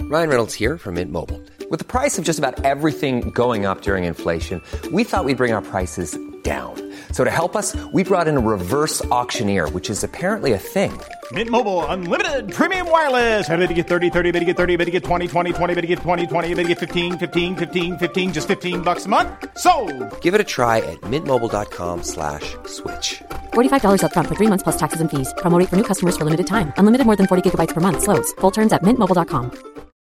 Ryan Reynolds here from Mint Mobile. With the price of just about everything going up during inflation, we thought we'd bring our prices down. So to help us, we brought in a reverse auctioneer, which is apparently a thing. Mint Mobile Unlimited Premium Wireless. How to get 30, 30, how to get 30, how to get 20, 20, 20, how to get 20, 20, how to get 15, 15, 15, 15, just $15 a month? Sold! Give it a try at mintmobile.com/switch. $45 up front for 3 months plus taxes and fees. Promo rate for new customers for limited time. Unlimited more than 40 gigabytes per month. Slows full terms at mintmobile.com.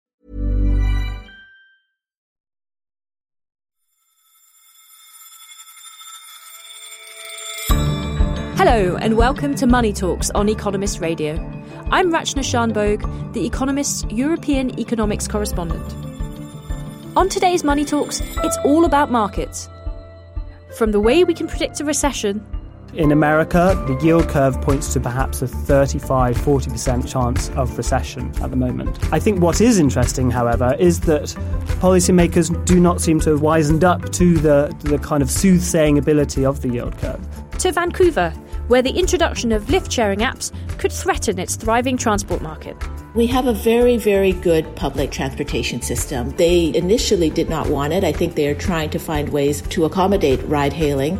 Hello and welcome to Money Talks on Economist Radio. I'm Rachna Shanbhogue, The Economist's European economics correspondent. On today's Money Talks, it's all about markets. From the way we can predict a recession. In America, the yield curve points to perhaps a 35-40% chance of recession at the moment. I think what is interesting, however, is that policymakers do not seem to have wisened up to the kind of soothsaying ability of the yield curve. To Vancouver, where the introduction of lift-sharing apps could threaten its thriving transport market. We have a very, very good public transportation system. They initially did not want it. I think they are trying to find ways to accommodate ride-hailing.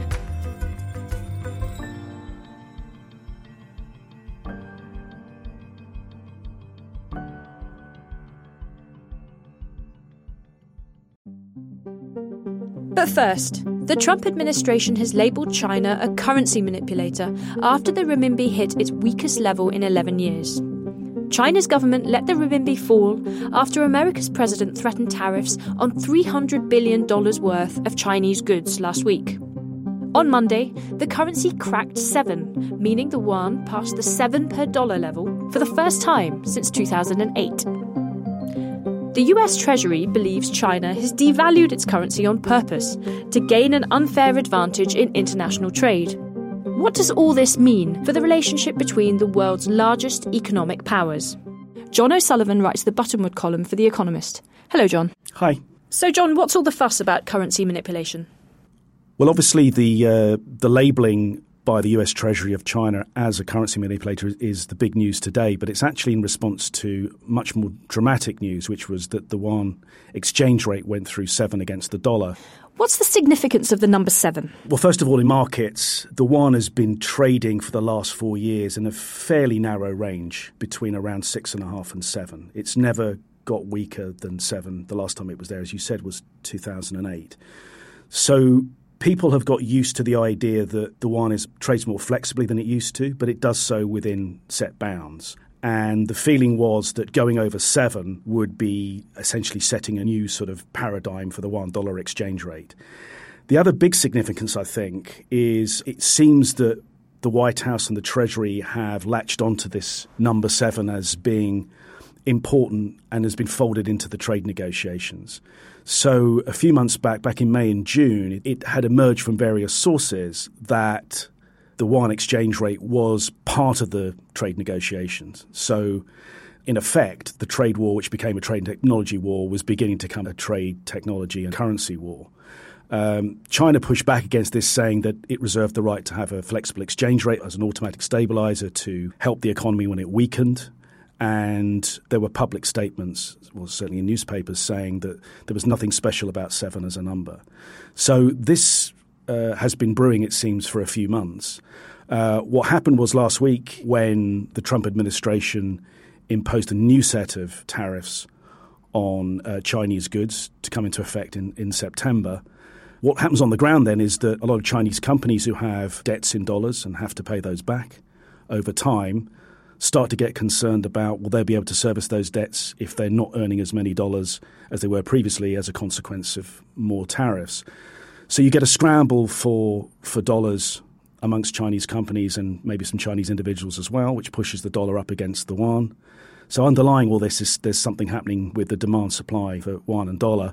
But first, the Trump administration has labelled China a currency manipulator after the renminbi hit its weakest level in 11 years. China's government let the renminbi fall after America's president threatened tariffs on $300 billion worth of Chinese goods last week. On Monday, the currency cracked 7, meaning the yuan passed the 7 per dollar level for the first time since 2008. The US Treasury believes China has devalued its currency on purpose to gain an unfair advantage in international trade. What does all this mean for the relationship between the world's largest economic powers? John O'Sullivan writes the Buttonwood column for The Economist. Hello, John. Hi. So, John, what's all the fuss about currency manipulation? Well, obviously, the labelling by the US Treasury of China as a currency manipulator is the big news today, but it's actually in response to much more dramatic news, which was that the yuan exchange rate went through 7 against the dollar. What's the significance of the number 7? Well, first of all, in markets, the yuan has been trading for the last 4 years in a fairly narrow range between around 6.5 and 7. It's never got weaker than 7. The last time it was there, as you said, was 2008. So people have got used to the idea that the yuan trades more flexibly than it used to, but it does so within set bounds. And the feeling was that going over 7 would be essentially setting a new sort of paradigm for the yuan-dollar exchange rate. The other big significance, I think, is it seems that the White House and the Treasury have latched onto this number 7 as being important and has been folded into the trade negotiations. So a few months back in May and June, it had emerged from various sources that the yuan exchange rate was part of the trade negotiations. So in effect, the trade war, which became a trade and technology war, was beginning to become a trade, technology and currency war. China pushed back against this, saying that it reserved the right to have a flexible exchange rate as an automatic stabilizer to help the economy when it weakened. And there were public statements, well, certainly in newspapers, saying that there was nothing special about 7 as a number. So this has been brewing, it seems, for a few months. What happened was last week when the Trump administration imposed a new set of tariffs on Chinese goods to come into effect in September. What happens on the ground then is that a lot of Chinese companies who have debts in dollars and have to pay those back over time start to get concerned about will they be able to service those debts if they're not earning as many dollars as they were previously as a consequence of more tariffs. So you get a scramble for dollars amongst Chinese companies and maybe some Chinese individuals as well, which pushes the dollar up against the yuan. So underlying all this is there's something happening with the demand-supply for yuan and dollar.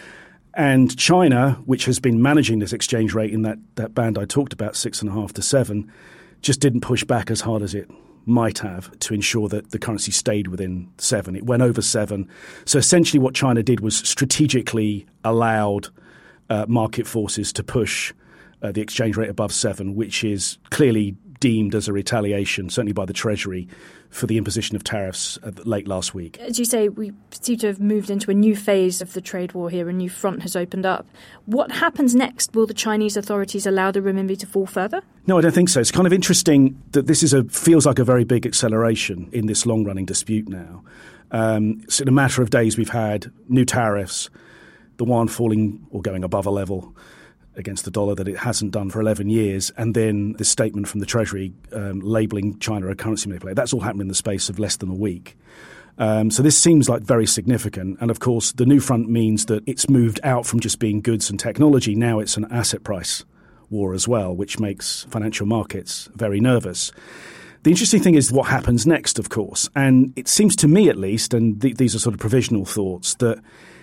And China, which has been managing this exchange rate in that band I talked about, 6.5 to 7, just didn't push back as hard as it might have to ensure that the currency stayed within 7. It went over 7. So essentially what China did was strategically allowed market forces to push the exchange rate above 7, which is clearly deemed as a retaliation, certainly by the Treasury, for the imposition of tariffs late last week. As you say, we seem to have moved into a new phase of the trade war here. A new front has opened up. What happens next? Will the Chinese authorities allow the renminbi to fall further? No, I don't think so. It's kind of interesting that this feels like a very big acceleration in this long-running dispute now. So in a matter of days, we've had new tariffs, the yuan falling or going above a level against the dollar that it hasn't done for 11 years, and then this statement from the Treasury labelling China a currency manipulator. That's all happened in the space of less than a week. So this seems like very significant. And of course, the new front means that it's moved out from just being goods and technology. Now it's an asset price war as well, which makes financial markets very nervous. The interesting thing is what happens next, of course. And it seems to me, at least, and these are sort of provisional thoughts, that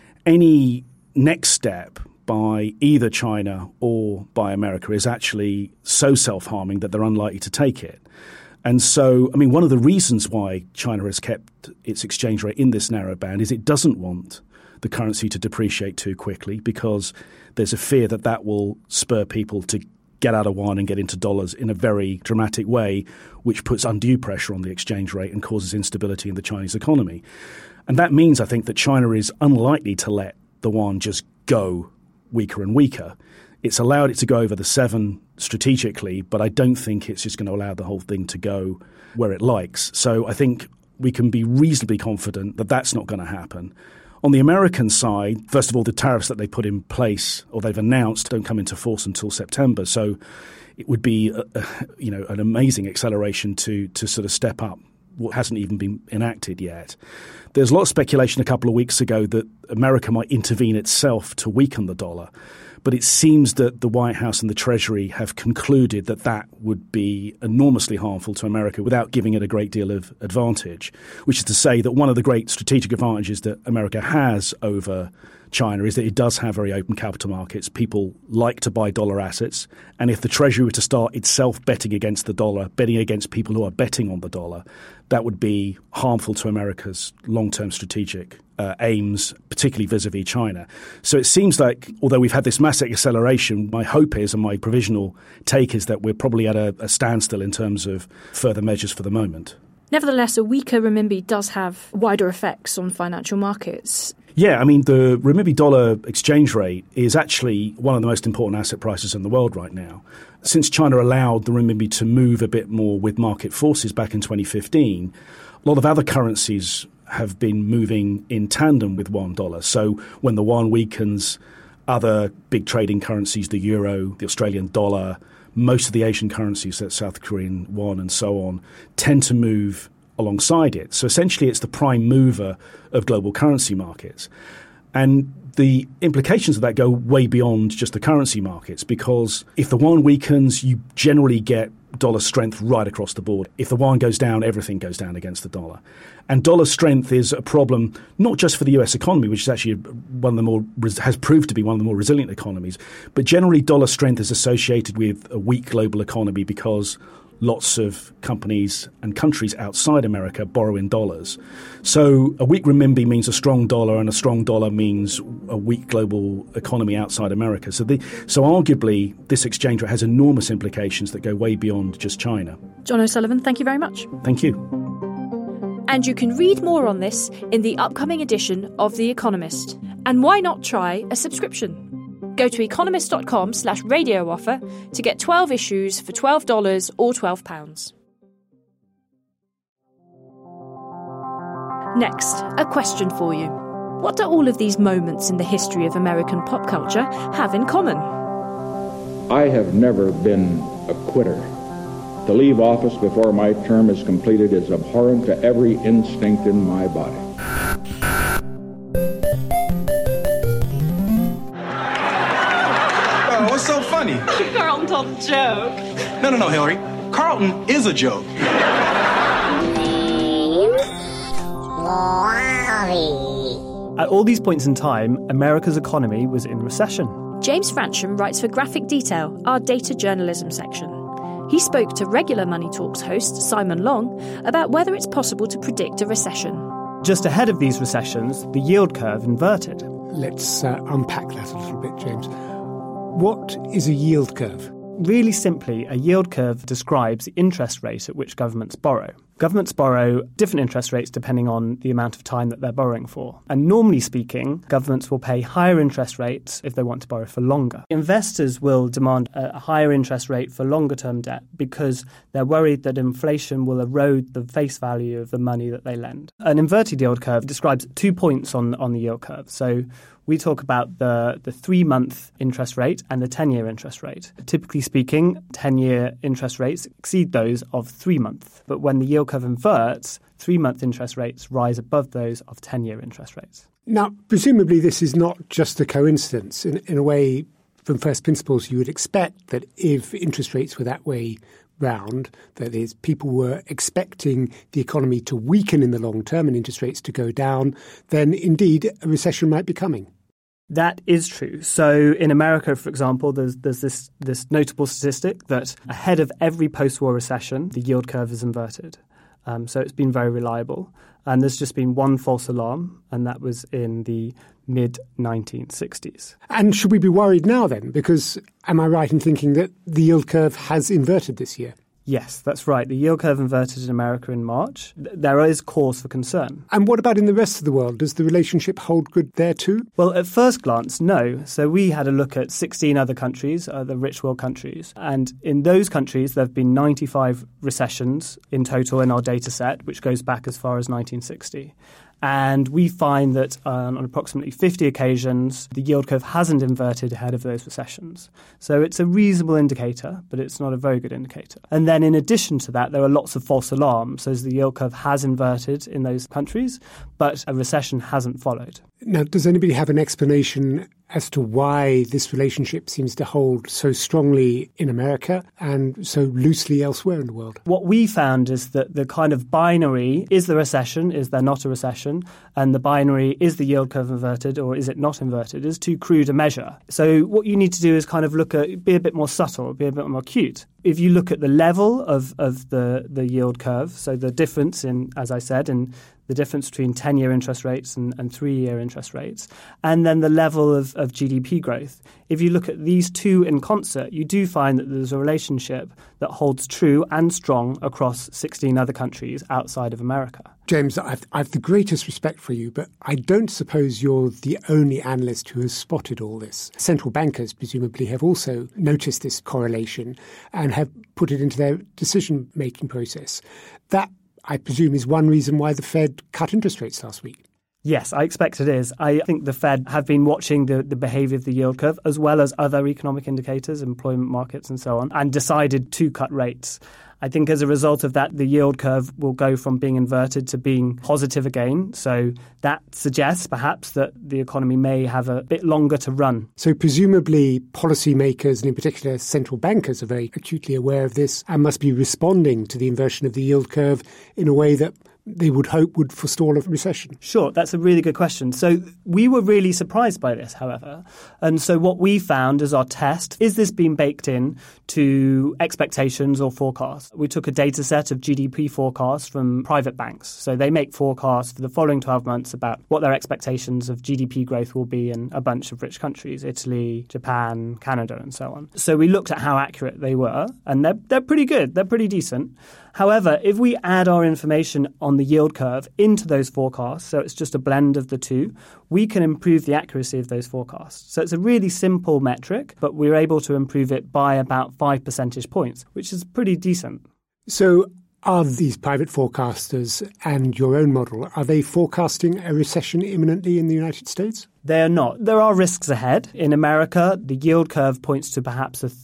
any next step by either China or by America is actually so self-harming that they're unlikely to take it. And so, I mean, one of the reasons why China has kept its exchange rate in this narrow band is it doesn't want the currency to depreciate too quickly, because there's a fear that that will spur people to get out of yuan and get into dollars in a very dramatic way, which puts undue pressure on the exchange rate and causes instability in the Chinese economy. And that means, I think, that China is unlikely to let the yuan just go weaker and weaker. It's allowed it to go over the 7 strategically, but I don't think it's just going to allow the whole thing to go where it likes. So I think we can be reasonably confident that that's not going to happen. On the American side, first of all, the tariffs that they put in place or they've announced don't come into force until September. So it would be, an amazing acceleration to sort of step up what hasn't even been enacted yet. There's a lot of speculation a couple of weeks ago that America might intervene itself to weaken the dollar. But it seems that the White House and the Treasury have concluded that that would be enormously harmful to America without giving it a great deal of advantage, which is to say that one of the great strategic advantages that America has over China is that it does have very open capital markets. People like to buy dollar assets. And if the Treasury were to start itself betting against the dollar, betting against people who are betting on the dollar, that would be harmful to America's long-term strategic aims, particularly vis-a-vis China. So it seems like, although we've had this massive acceleration, my hope is, and my provisional take is, that we're probably at a standstill in terms of further measures for the moment. Nevertheless, a weaker renminbi does have wider effects on financial markets. Yeah, I mean, the renminbi-dollar exchange rate is actually one of the most important asset prices in the world right now. Since China allowed the renminbi to move a bit more with market forces back in 2015, a lot of other currencies have been moving in tandem with $1. So when the yuan weakens, other big trading currencies, the euro, the Australian dollar, most of the Asian currencies, that's South Korean won and so on, tend to move alongside it. So essentially it's the prime mover of global currency markets. And the implications of that go way beyond just the currency markets, because if the yuan weakens, you generally get dollar strength right across the board. If the yuan goes down, everything goes down against the dollar. And dollar strength is a problem not just for the US economy, which is actually has proved to be one of the more resilient economies, but generally dollar strength is associated with a weak global economy because lots of companies and countries outside America borrow in dollars. So a weak renminbi means a strong dollar, and a strong dollar means a weak global economy outside America. So arguably, this exchange rate has enormous implications that go way beyond just China. John O'Sullivan, thank you very much. Thank you. And you can read more on this in the upcoming edition of The Economist. And why not try a subscription? Go to economist.com/radio offer to get 12 issues for $12 or £12. Next, a question for you. What do all of these moments in the history of American pop culture have in common? I have never been a quitter. To leave office before my term is completed is abhorrent to every instinct in my body. What's so funny? Carlton told a joke. No, Hillary. Carlton is a joke. At all these points in time, America's economy was in recession. James Fransham writes for Graphic Detail, our data journalism section. He spoke to regular Money Talks host Simon Long about whether it's possible to predict a recession. Just ahead of these recessions, the yield curve inverted. Let's unpack that a little bit, James. What is a yield curve? Really simply, a yield curve describes the interest rate at which governments borrow. Governments borrow different interest rates depending on the amount of time that they're borrowing for. And normally speaking, governments will pay higher interest rates if they want to borrow for longer. Investors will demand a higher interest rate for longer-term debt because they're worried that inflation will erode the face value of the money that they lend. An inverted yield curve describes 2 points on the yield curve. So we talk about the 3-month interest rate and the 10-year interest rate. Typically speaking, 10-year interest rates exceed those of 3-month. But when the yield curve inverts, 3-month interest rates rise above those of 10-year interest rates. Now, presumably this is not just a coincidence. In a way, from first principles, you would expect that if interest rates were that way round, that is, people were expecting the economy to weaken in the long term and interest rates to go down, then indeed a recession might be coming. That is true. So in America, for example, there's this notable statistic that ahead of every post-war recession, the yield curve is inverted. So it's been very reliable. And there's just been one false alarm, and that was in the mid-1960s. And should we be worried now then? Because am I right in thinking that the yield curve has inverted this year? Yes, that's right. The yield curve inverted in America in March. There is cause for concern. And what about in the rest of the world? Does the relationship hold good there too? Well, at first glance, no. So we had a look at 16 other countries, the rich world countries. And in those countries, there have been 95 recessions in total in our data set, which goes back as far as 1960. And we find that on approximately 50 occasions, the yield curve hasn't inverted ahead of those recessions. So it's a reasonable indicator, but it's not a very good indicator. And then in addition to that, there are lots of false alarms. So the yield curve has inverted in those countries, but a recession hasn't followed. Now, does anybody have an explanation as to why this relationship seems to hold so strongly in America and so loosely elsewhere in the world? What we found is that the kind of binary, is there a recession, is there not a recession, and the binary, is the yield curve inverted or is it not inverted, is too crude a measure. So what you need to do is kind of be a bit more subtle, be a bit more acute. If you look at the level of the yield curve, so the difference in, as I said, in the difference between 10-year interest rates and 3-year interest rates, and then the level of GDP growth. If you look at these two in concert, you do find that there's a relationship that holds true and strong across 16 other countries outside of America. James, I've the greatest respect for you, but I don't suppose you're the only analyst who has spotted all this. Central bankers presumably have also noticed this correlation and have put it into their decision-making process. That, I presume, is one reason why the Fed cut interest rates last week. Yes, I expect it is. I think the Fed have been watching the behaviour of the yield curve as well as other economic indicators, employment markets and so on, and decided to cut rates. I think as a result of that, the yield curve will go from being inverted to being positive again. So that suggests perhaps that the economy may have a bit longer to run. So presumably policymakers and in particular central bankers are very acutely aware of this and must be responding to the inversion of the yield curve in a way that they would hope would forestall a recession? Sure, that's a really good question. So we were really surprised by this, however. And so what we found as our test, is this being baked in to expectations or forecasts? We took a data set of GDP forecasts from private banks. So they make forecasts for the following 12 months about what their expectations of GDP growth will be in a bunch of rich countries, Italy, Japan, Canada, and so on. So we looked at how accurate they were, and they're pretty good. They're pretty decent. However, if we add our information on the yield curve into those forecasts, so it's just a blend of the two, we can improve the accuracy of those forecasts. So it's a really simple metric, but we're able to improve it by about 5 percentage points, which is pretty decent. So are these private forecasters and your own model, are they forecasting a recession imminently in the United States? They are not. There are risks ahead. In America, the yield curve points to perhaps a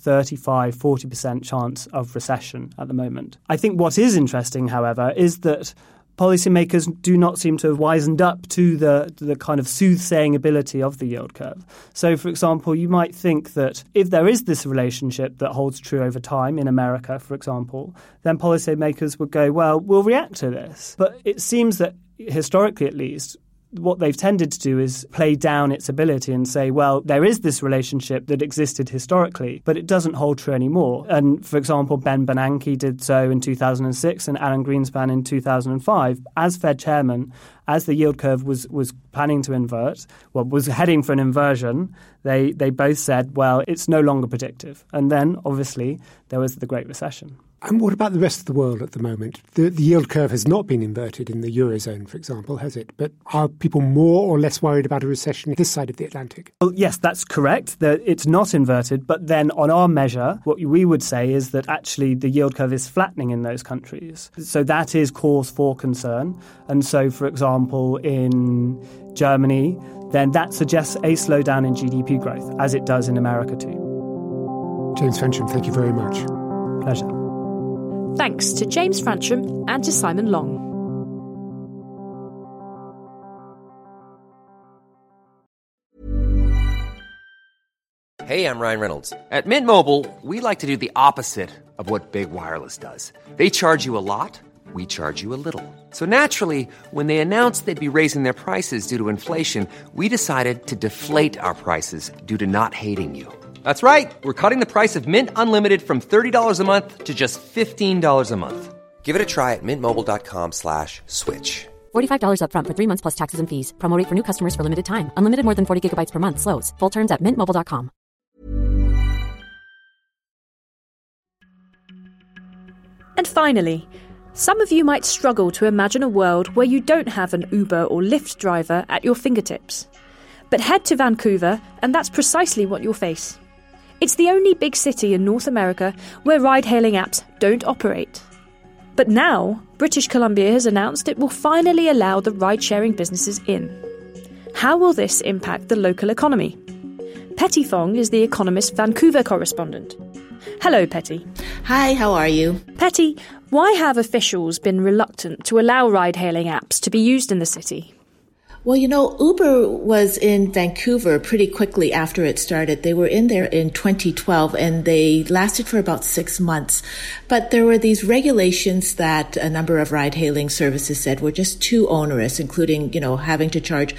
35-40% chance of recession at the moment. I think what is interesting, however, is that policymakers do not seem to have wisened up to the kind of soothsaying ability of the yield curve. So, for example, you might think that if there is this relationship that holds true over time in America, for example, then policymakers would go, well, we'll react to this. But it seems that historically, at least, what they've tended to do is play down its ability and say, well, there is this relationship that existed historically, but it doesn't hold true anymore. And, for example, Ben Bernanke did so in 2006 and Alan Greenspan in 2005. As Fed chairman, as the yield curve was planning to invert, was heading for an inversion, they both said, well, it's no longer predictive. And then, obviously, there was the Great Recession. And what about the rest of the world at the moment? The yield curve has not been inverted in the Eurozone, for example, has it? But are people more or less worried about a recession this side of the Atlantic? Well, yes, that's correct. That it's not inverted. But then on our measure, what we would say is that actually the yield curve is flattening in those countries. So that is cause for concern. And so, for example, in Germany, then that suggests a slowdown in GDP growth, as it does in America too. James Frensham, thank you very much. Pleasure. Thanks to James Frensham and to Simon Long. Hey, I'm Ryan Reynolds. At Mint Mobile, we like to do the opposite of what Big Wireless does. They charge you a lot, we charge you a little. So naturally, when they announced they'd be raising their prices due to inflation, we decided to deflate our prices due to not hating you. That's right. We're cutting the price of Mint Unlimited from $30 a month to just $15 a month. Give it a try at mintmobile.com/switch. $45 up front for 3 months plus taxes and fees. Promo rate for new customers for limited time. Unlimited more than 40 gigabytes per month. Slows full terms at mintmobile.com. And finally, some of you might struggle to imagine a world where you don't have an Uber or Lyft driver at your fingertips. But head to Vancouver, and that's precisely what you'll face. It's the only big city in North America where ride-hailing apps don't operate. But now, British Columbia has announced it will finally allow the ride-sharing businesses in. How will this impact the local economy? Petty Fong is the Economist Vancouver correspondent. Hello, Petty. Hi, how are you? Petty, why have officials been reluctant to allow ride-hailing apps to be used in the city? Well, Uber was in Vancouver pretty quickly after it started. They were in there in 2012 and they lasted for about 6 months. But there were these regulations that a number of ride-hailing services said were just too onerous, including, having to charge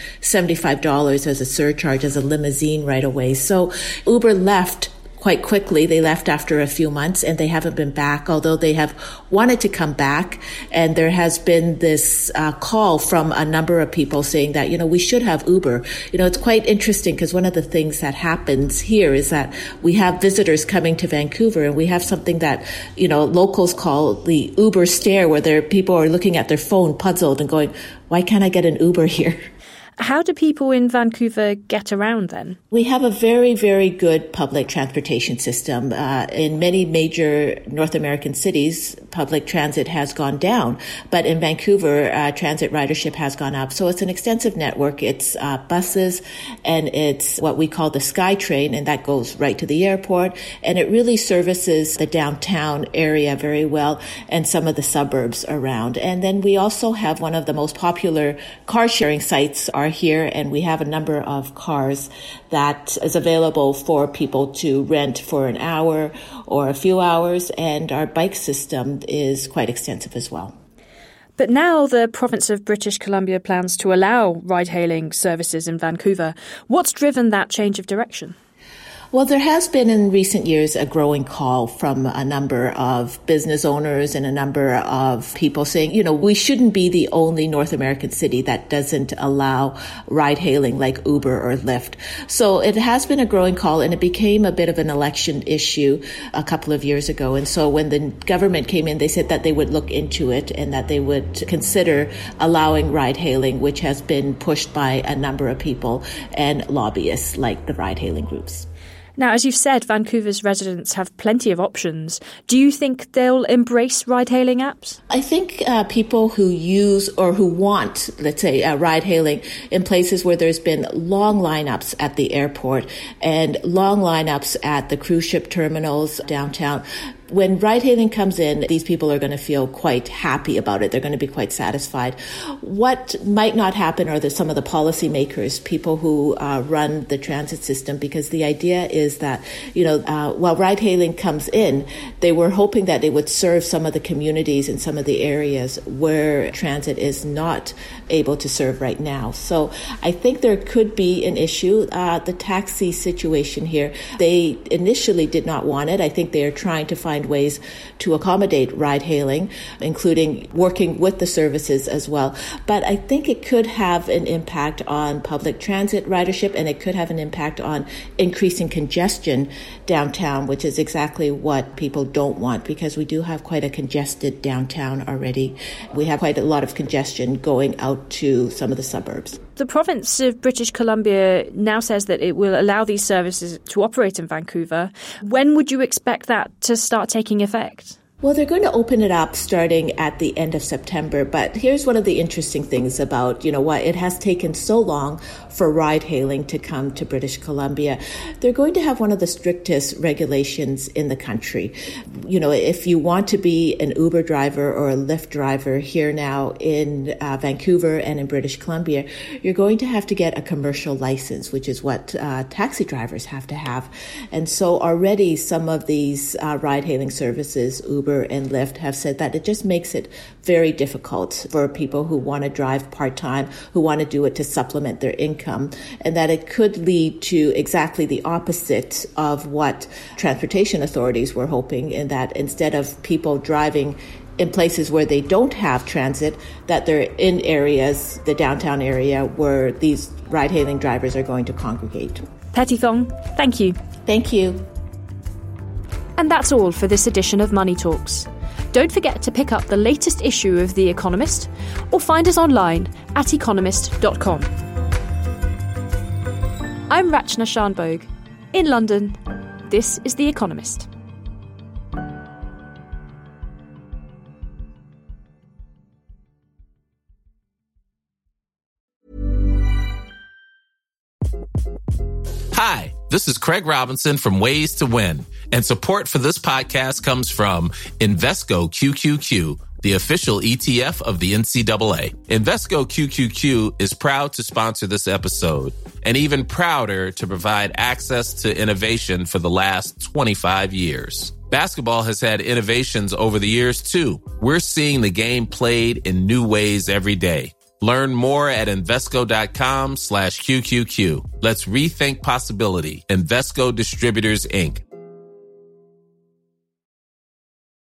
$75 as a surcharge as a limousine right away. So Uber left quite quickly. They left after a few months and they haven't been back, although they have wanted to come back. And there has been this call from a number of people saying that, we should have Uber. It's quite interesting because one of the things that happens here is that we have visitors coming to Vancouver and we have something that, locals call the Uber stare, where people are looking at their phone puzzled and going, why can't I get an Uber here? How do people in Vancouver get around then? We have a very, very good public transportation system. In many major North American cities, public transit has gone down. But in Vancouver, transit ridership has gone up. So it's an extensive network. It's buses and it's what we call the SkyTrain, and that goes right to the airport. And it really services the downtown area very well and some of the suburbs around. And then we also have one of the most popular car sharing sites are here, and we have a number of cars that is available for people to rent for an hour or a few hours, and our bike system is quite extensive as well. But now the province of British Columbia plans to allow ride-hailing services in Vancouver. What's driven that change of direction? Well, there has been in recent years a growing call from a number of business owners and a number of people saying, we shouldn't be the only North American city that doesn't allow ride-hailing like Uber or Lyft. So it has been a growing call, and it became a bit of an election issue a couple of years ago. And so when the government came in, they said that they would look into it and that they would consider allowing ride-hailing, which has been pushed by a number of people and lobbyists like the ride-hailing groups. Now, as you've said, Vancouver's residents have plenty of options. Do you think they'll embrace ride-hailing apps? I think people who use or who want, let's say, ride-hailing in places where there's been long lineups at the airport and long lineups at the cruise ship terminals downtown, when ride-hailing comes in, these people are going to feel quite happy about it. They're going to be quite satisfied. What might not happen are some of the policymakers, people who run the transit system, because the idea is that, while ride-hailing comes in, they were hoping that it would serve some of the communities in some of the areas where transit is not able to serve right now. So I think there could be an issue. The taxi situation here, they initially did not want it. I think they are trying to find ways to accommodate ride-hailing, including working with the services as well. But I think it could have an impact on public transit ridership, and it could have an impact on increasing congestion downtown, which is exactly what people don't want, because we do have quite a congested downtown already. We have quite a lot of congestion going out to some of the suburbs. The province of British Columbia now says that it will allow these services to operate in Vancouver. When would you expect that to start taking effect? Well, they're going to open it up starting at the end of September. But here's one of the interesting things about, why it has taken so long for ride-hailing to come to British Columbia. They're going to have one of the strictest regulations in the country. If you want to be an Uber driver or a Lyft driver here now in Vancouver and in British Columbia, you're going to have to get a commercial license, which is what taxi drivers have to have. And so already some of these ride-hailing services, Uber and Lyft, have said that it just makes it very difficult for people who want to drive part-time, who want to do it to supplement their income, and that it could lead to exactly the opposite of what transportation authorities were hoping, in that instead of people driving in places where they don't have transit, that they're in areas, the downtown area, where these ride-hailing drivers are going to congregate. Petty Thong, thank you. Thank you. And that's all for this edition of Money Talks. Don't forget to pick up the latest issue of The Economist or find us online at economist.com. I'm Rachna Shanbhogue. In London, this is The Economist. Hi, this is Craig Robinson from Ways to Win, and support for this podcast comes from Invesco QQQ, the official ETF of the NCAA. Invesco QQQ is proud to sponsor this episode, and even prouder to provide access to innovation for the last 25 years. Basketball has had innovations over the years, too. We're seeing the game played in new ways every day. Learn more at Invesco.com/QQQ. Let's rethink possibility. Invesco Distributors, Inc.